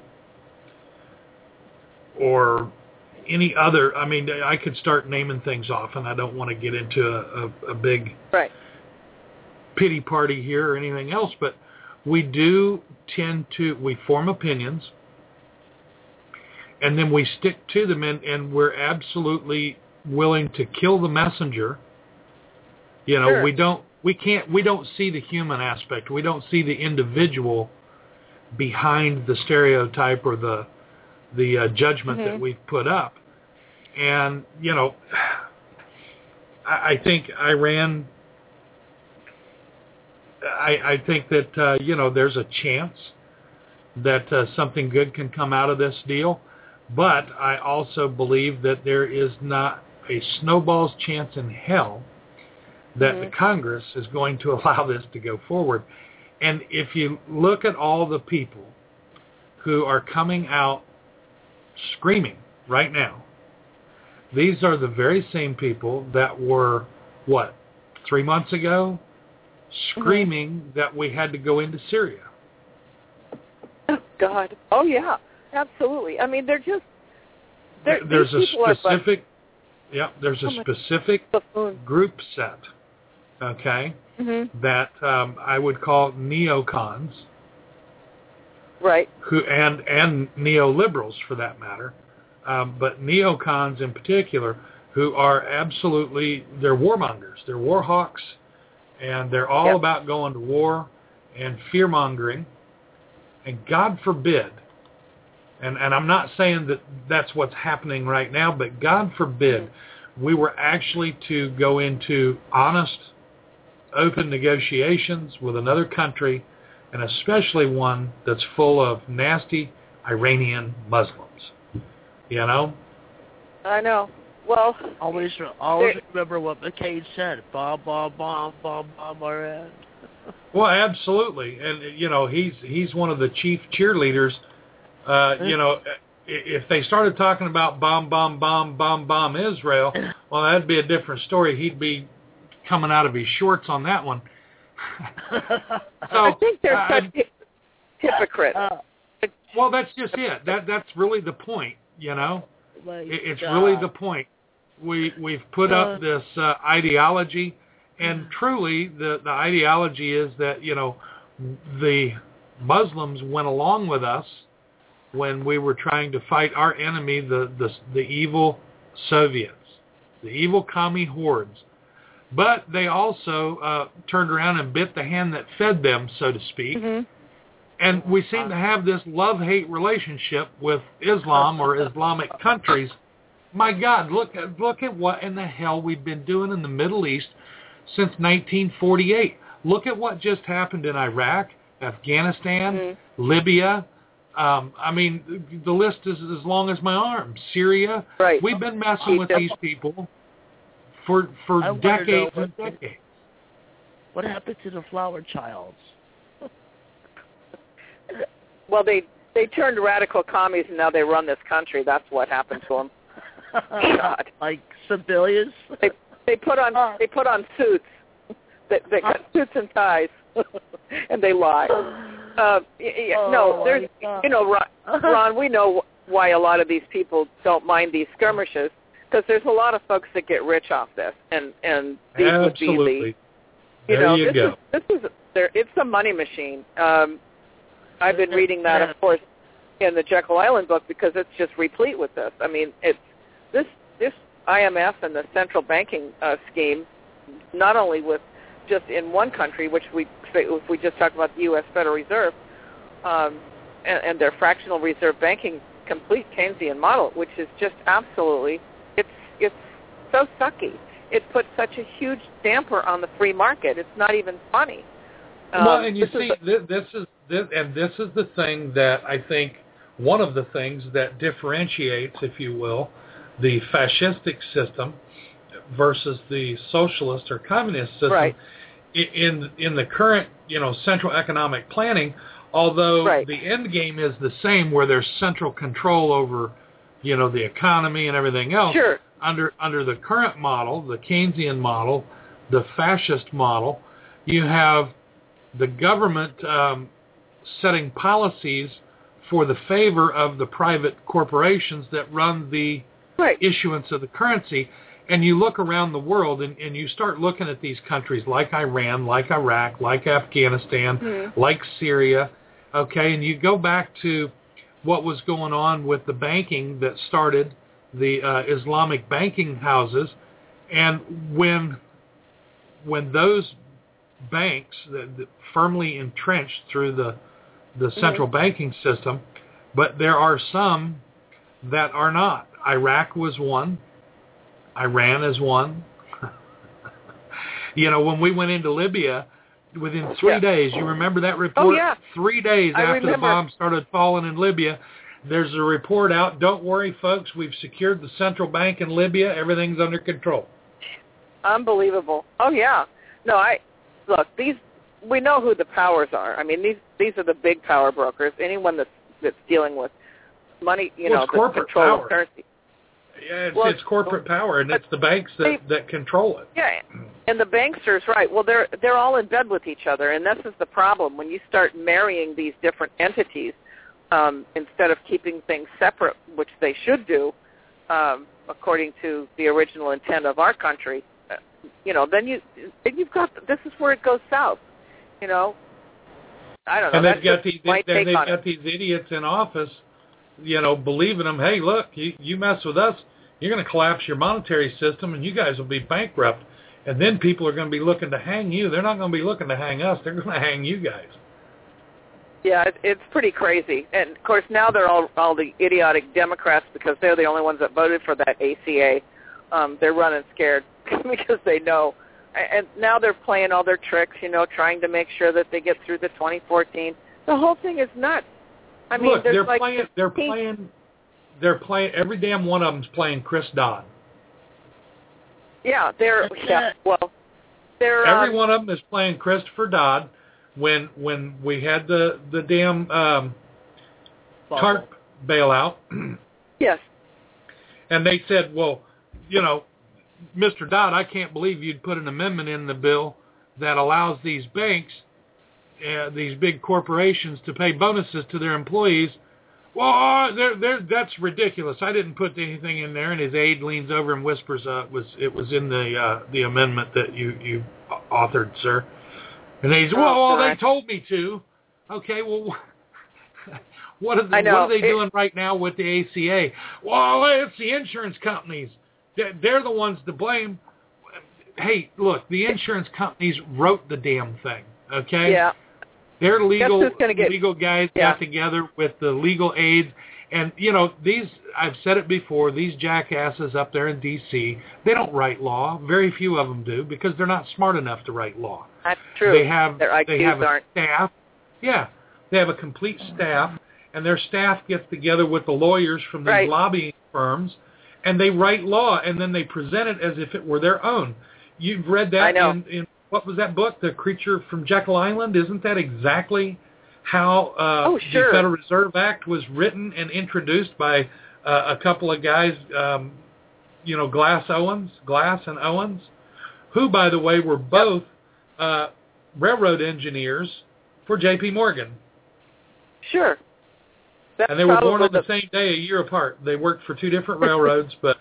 [SPEAKER 2] or any other. I mean, I could start naming things off, and I don't want to get into a big pity party here or anything else, but we do we form opinions, and then we stick to them, and we're absolutely willing to kill the messenger.
[SPEAKER 4] Sure.
[SPEAKER 2] We don't see the human aspect. We don't see the individual behind the stereotype or the judgment that we've put up. And, I think Iran, I think that, there's a chance that something good can come out of this deal. But I also believe that there is not a snowball's chance in hell that the Congress is going to allow this to go forward. And if you look at all the people who are coming out screaming right now, these are the very same people that were, 3 months ago, screaming that we had to go into Syria.
[SPEAKER 4] Oh, God. Oh, yeah. Absolutely. I mean, there's
[SPEAKER 2] a specific, specific group set, okay, that I would call neocons,
[SPEAKER 4] right?
[SPEAKER 2] And neoliberals for that matter, but neocons in particular, who are absolutely, they're warmongers, they're war hawks, and they're all about going to war and fear mongering, and God forbid. And I'm not saying that that's what's happening right now, but God forbid we were actually to go into honest, open negotiations with another country, and especially one that's full of nasty Iranian Muslims.
[SPEAKER 4] I know. Well,
[SPEAKER 3] always remember what McCain said: "Bomb, bomb, bomb, bomb, bomb our end."
[SPEAKER 2] Well, absolutely, and he's one of the chief cheerleaders. If they started talking about bomb, bomb, bomb, bomb, bomb Israel, well, that'd be a different story. He'd be coming out of his shorts on that one. So
[SPEAKER 4] I think they're such hypocrites.
[SPEAKER 2] Well, that's just it. That's really the point. It's really the point. We've put up this ideology, and truly the ideology is that the Muslims went along with us when we were trying to fight our enemy, the evil Soviets, the evil commie hordes. But they also turned around and bit the hand that fed them, so to speak. And we seem to have this love-hate relationship with Islam or Islamic countries. My God, look at what in the hell we've been doing in the Middle East since 1948. Look at what just happened in Iraq, Afghanistan, Libya. I mean, the list is as long as my arm. Syria.
[SPEAKER 4] Right.
[SPEAKER 2] We've been messing with these people for decades and decades.
[SPEAKER 3] What happened to the flower childs?
[SPEAKER 4] Well, they turned radical commies and now they run this country. That's what happened to them. God.
[SPEAKER 3] Like civilians?
[SPEAKER 4] They put on suits. They got suits and ties, and they lie. There's Ron. We know why a lot of these people don't mind these skirmishes, because there's a lot of folks that get rich off this, and these
[SPEAKER 2] Absolutely.
[SPEAKER 4] would be the,
[SPEAKER 2] there you go.
[SPEAKER 4] It's a money machine. I've been reading that, of course. in the Jekyll Island book because it's just replete with this. I mean, it's this IMF and the central banking scheme, not only with just in one country, which if we just talk about the U.S. Federal Reserve and their fractional reserve banking complete Keynesian model, which is just absolutely, it's so sucky. It puts such a huge damper on the free market. It's not even funny.
[SPEAKER 2] Well, and you see, this is the thing that I think, one of the things that differentiates, if you will, the fascistic system versus the socialist or communist system.
[SPEAKER 4] Right.
[SPEAKER 2] In the current, central economic planning, although
[SPEAKER 4] right.
[SPEAKER 2] the end game is the same, where there's central control over, the economy and everything else.
[SPEAKER 4] Sure.
[SPEAKER 2] Under the current model, the Keynesian model, the fascist model, you have the government setting policies for the favor of the private corporations that run the
[SPEAKER 4] right.
[SPEAKER 2] issuance of the currency. And you look around the world and you start looking at these countries like Iran, like Iraq, like Afghanistan, like Syria, okay, and you go back to what was going on with the banking that started the Islamic banking houses, and when those banks that firmly entrenched through the central banking system, but there are some that are not. Iraq was one. Iran is one. When we went into Libya, within 3 days, you remember that report?
[SPEAKER 4] Oh, yeah.
[SPEAKER 2] 3 days after the bombs started falling in Libya, there's a report out, don't worry, folks, we've secured the central bank in Libya, everything's under control.
[SPEAKER 4] Unbelievable. Oh, yeah. No, look, we know who the powers are. I mean, these are the big power brokers, anyone that's dealing with money,
[SPEAKER 2] it's
[SPEAKER 4] the
[SPEAKER 2] corporate
[SPEAKER 4] control
[SPEAKER 2] power.
[SPEAKER 4] of currency.
[SPEAKER 2] Yeah, it's corporate power, and it's the banks that control it.
[SPEAKER 4] Yeah, and the banksters, right. Well, they're all in bed with each other, and this is the problem. When you start marrying these different entities, instead of keeping things separate, which they should do, according to the original intent of our country, then you've got, this is where it goes south, I don't know.
[SPEAKER 2] And they've got these idiots in office, believing them, hey, look, you mess with us, you're going to collapse your monetary system, and you guys will be bankrupt. And then people are going to be looking to hang you. They're not going to be looking to hang us. They're going to hang you guys.
[SPEAKER 4] Yeah, it's pretty crazy. And, of course, now they're all the idiotic Democrats because they're the only ones that voted for that ACA. They're running scared because they know. And now they're playing all their tricks, trying to make sure that they get through the 2014. The whole thing is nuts. I mean,
[SPEAKER 2] look, they're playing. Every damn one of them's playing Chris Dodd.
[SPEAKER 4] Yeah, they're
[SPEAKER 2] every one of them is playing Christopher Dodd. When we had the damn TARP bailout,
[SPEAKER 4] yes,
[SPEAKER 2] and they said, well, Mr. Dodd, I can't believe you'd put an amendment in the bill that allows these banks, these big corporations, to pay bonuses to their employees. Well, that's ridiculous. I didn't put anything in there. And his aide leans over and whispers, it was in the amendment that you authored, sir. And he's, they told me to. Okay, well, what are they doing right now with the ACA? Well, it's the insurance companies. They're the ones to blame. Hey, look, the insurance companies wrote the damn thing, okay?
[SPEAKER 4] Yeah.
[SPEAKER 2] Their legal guys got together with the legal aides. And, I've said it before, these jackasses up there in D.C., they don't write law. Very few of them do because they're not smart enough to write law.
[SPEAKER 4] That's true.
[SPEAKER 2] They have
[SPEAKER 4] IQs
[SPEAKER 2] a
[SPEAKER 4] aren't.
[SPEAKER 2] staff. Yeah. They have a complete staff, and their staff gets together with the lawyers from these lobbying firms, and they write law, and then they present it as if it were their own. You've read that in what was that book, The Creature from Jekyll Island? Isn't that exactly how the Federal Reserve Act was written and introduced by a couple of guys, Glass and Owens, who, by the way, were both railroad engineers for J.P. Morgan.
[SPEAKER 4] Sure.
[SPEAKER 2] And they were born on the same day, a year apart. They worked for two different railroads, but,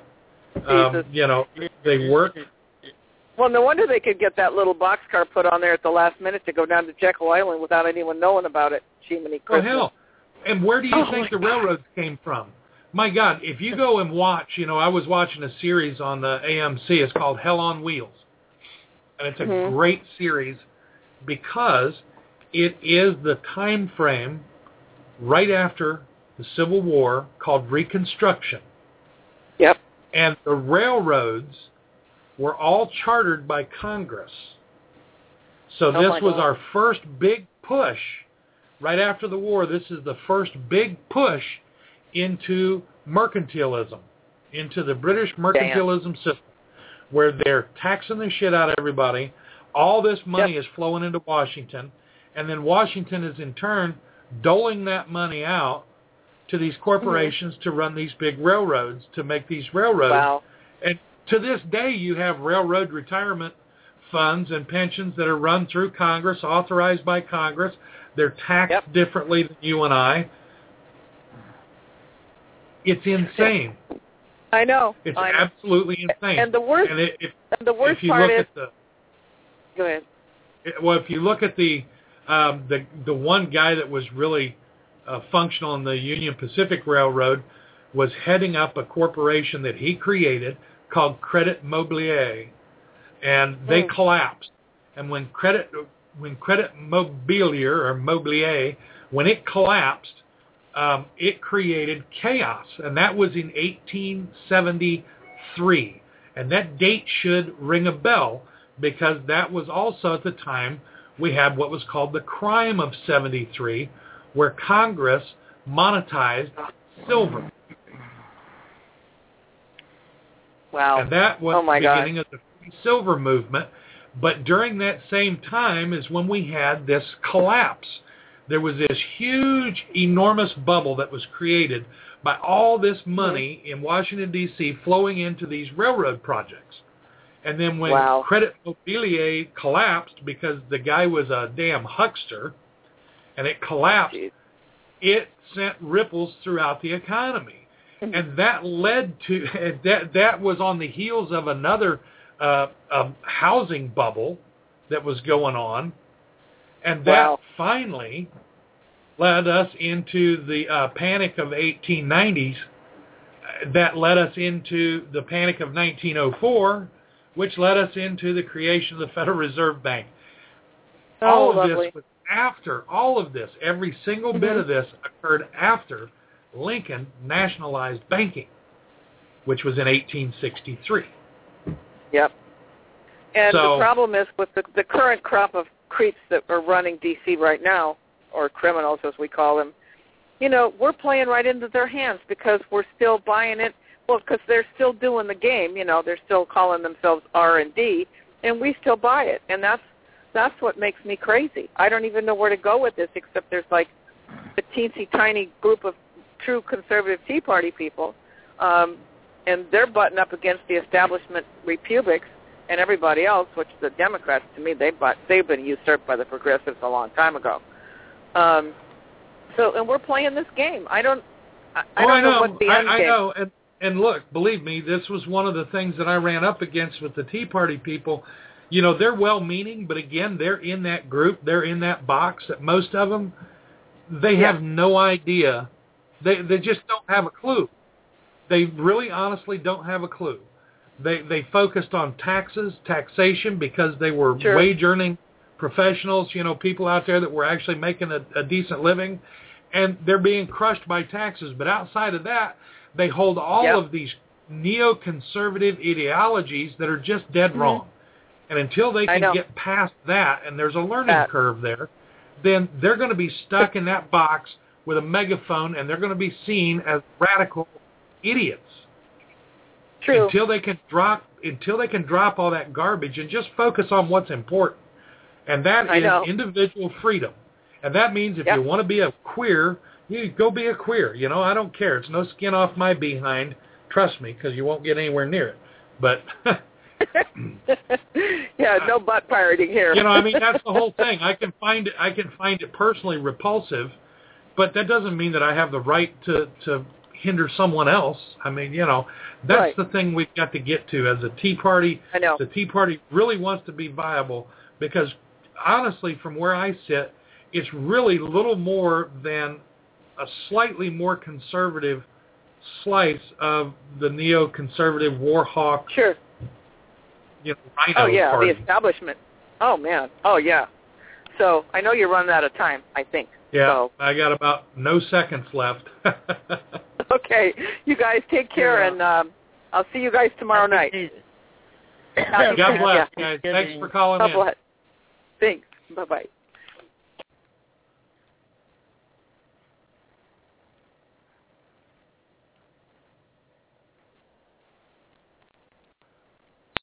[SPEAKER 2] they worked.
[SPEAKER 4] Well, no wonder they could get that little boxcar put on there at the last minute to go down to Jekyll Island without anyone knowing about it. Jiminy Christmas.
[SPEAKER 2] Oh, hell. And where do you think the railroads came from? My God, if you go and watch, I was watching a series on the AMC. It's called Hell on Wheels. And it's a great series because it is the time frame right after the Civil War called Reconstruction.
[SPEAKER 4] Yep.
[SPEAKER 2] And the railroads were all chartered by Congress. So this was our first big push. Right after the war, this is the first big push into mercantilism, into the British mercantilism system, where they're taxing the shit out of everybody. All this money is flowing into Washington, and then Washington is in turn doling that money out to these corporations to run these big railroads, to make these railroads.
[SPEAKER 4] Wow.
[SPEAKER 2] And to this day, you have railroad retirement funds and pensions that are run through Congress, authorized by Congress. They're taxed differently than you and I. It's insane.
[SPEAKER 4] I know.
[SPEAKER 2] It's absolutely insane.
[SPEAKER 4] And the worst, part is... Go ahead.
[SPEAKER 2] Well, if you look at the one guy that was really functional in the Union Pacific Railroad was heading up a corporation that he created called Credit Mobilier, and they collapsed. And when Credit Mobilier, when it collapsed, it created chaos, and that was in 1873. And that date should ring a bell because that was also at the time we had what was called the Crime of 73, where Congress monetized silver.
[SPEAKER 4] Wow.
[SPEAKER 2] And that was the beginning of the free silver movement. But during that same time is when we had this collapse. There was this huge, enormous bubble that was created by all this money in Washington, D.C. flowing into these railroad projects. And then when Credit Mobilier collapsed because the guy was a damn huckster, and it collapsed, it sent ripples throughout the economy. And that led to, that was on the heels of another housing bubble that was going on. And that finally led us into the panic of 1890s. That led us into the panic of 1904, which led us into the creation of the Federal Reserve Bank. All of this was after, all of this, every single bit of this occurred after Lincoln nationalized banking, which was in 1863.
[SPEAKER 4] Yep. And the problem is with the current crop of creeps that are running D.C. right now, or criminals as we call them, we're playing right into their hands because we're still buying it. Well, because they're still doing the game, they're still calling themselves R&D, and we still buy it. And that's what makes me crazy. I don't even know where to go with this except there's like a teensy tiny group of true conservative Tea Party people, and they're butting up against the establishment republics and everybody else, which the Democrats, to me, they've been usurped by the progressives a long time ago. And we're playing this game. I don't know what the end game.
[SPEAKER 2] I know. And look, believe me, this was one of the things that I ran up against with the Tea Party people. They're well-meaning, but again, they're in that group, they're in that box that most of them, they have no idea. They just don't have a clue. They really honestly don't have a clue. They focused on taxation because they were wage-earning professionals, people out there that were actually making a decent living, and they're being crushed by taxes. But outside of that, they hold all of these neoconservative ideologies that are just dead wrong. And until they can get past that, and there's a learning curve there, then they're going to be stuck in that box with a megaphone, and they're going to be seen as radical idiots.
[SPEAKER 4] True.
[SPEAKER 2] Until they can drop all that garbage and just focus on what's important. And that is individual freedom. And that means if you want to be a queer, you go be a queer. I don't care. It's no skin off my behind. Trust me, because you won't get anywhere near it. But
[SPEAKER 4] no butt pirating here.
[SPEAKER 2] That's the whole thing. I can find it personally repulsive, but that doesn't mean that I have the right to hinder someone else. That's the thing we've got to get to as a Tea Party.
[SPEAKER 4] I know.
[SPEAKER 2] The Tea Party really wants to be viable because, honestly, from where I sit, it's really little more than a slightly more conservative slice of the neoconservative war hawk,
[SPEAKER 4] sure.
[SPEAKER 2] Rhino
[SPEAKER 4] Oh, yeah,
[SPEAKER 2] party.
[SPEAKER 4] the establishment. Oh, man. Oh, yeah. So I know you're running out of time, I think.
[SPEAKER 2] Yeah,
[SPEAKER 4] So.
[SPEAKER 2] I got about no seconds left.
[SPEAKER 4] Okay. You guys take care, and I'll see you guys tomorrow night.
[SPEAKER 2] God bless,
[SPEAKER 4] Yeah.
[SPEAKER 2] guys. Thanks for calling
[SPEAKER 4] God
[SPEAKER 2] in.
[SPEAKER 4] bless. Thanks. Bye-bye.